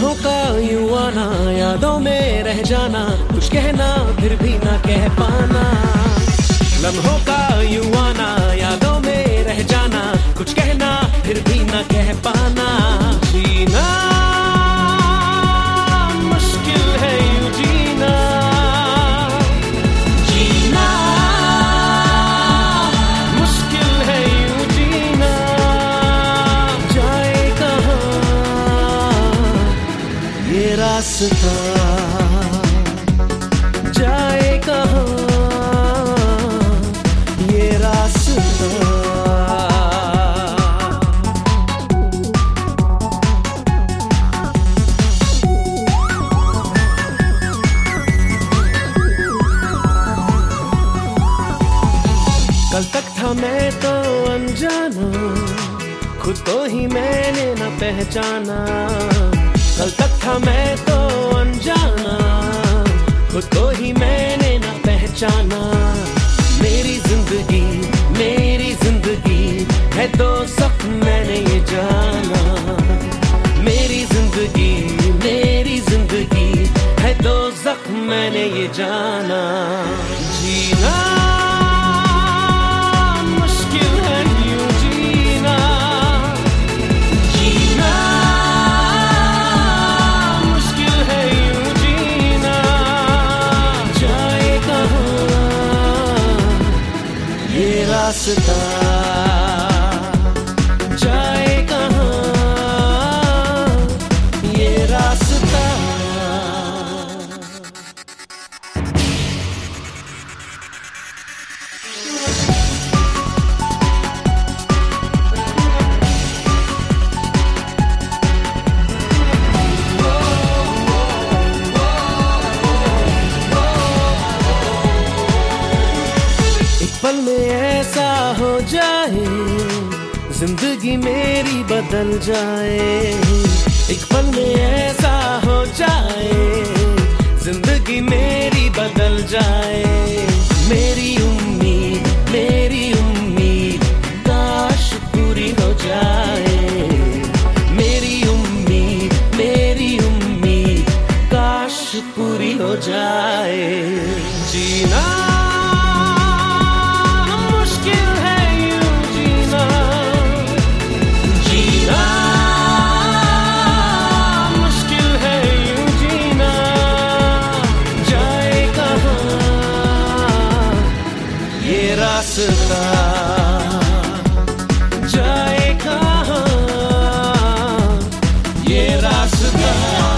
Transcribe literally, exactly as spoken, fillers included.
लम्हों का यूं आना, यादों में रह जाना, कुछ कहना फिर भी ना कह पाना। लम्हों का यूं आना, यादों में रह जाना, कुछ कहना फिर भी ना कह पाना। जीना मुश्किल है यूं जीना, जीना मुश्किल है यूं जीना। जाए कहाँ ये रास्ता, जाए कहाँ ये रास्ता। कल तक था मैं तो अनजाना, खुद तो ही मैंने न पहचाना। कल तक था मैं तो अनजाना, खुद तो ही मैंने न पहचाना। मेरी जिंदगी मेरी जिंदगी है तो सब मैंने ये जाना। मेरी जिंदगी मेरी जिंदगी है तो जख्म मैंने ये जाना। जीना मुश्किल है यूं जीना, जीना मुश्किल है यूं जीना। जाए कहाँ ये रास्ता, जाए कहाँ ये रास्ता। पल में ऐसा हो जाए जिंदगी मेरी बदल जाए। एक पल में ऐसा हो जाए जिंदगी मेरी बदल जाए। मेरी उम्मीद मेरी उम्मीद काश पूरी हो जाए। मेरी उम्मीद मेरी उम्मीद काश पूरी हो जाए। जीना रास्ता, जाए कहाँ ये रास्ता।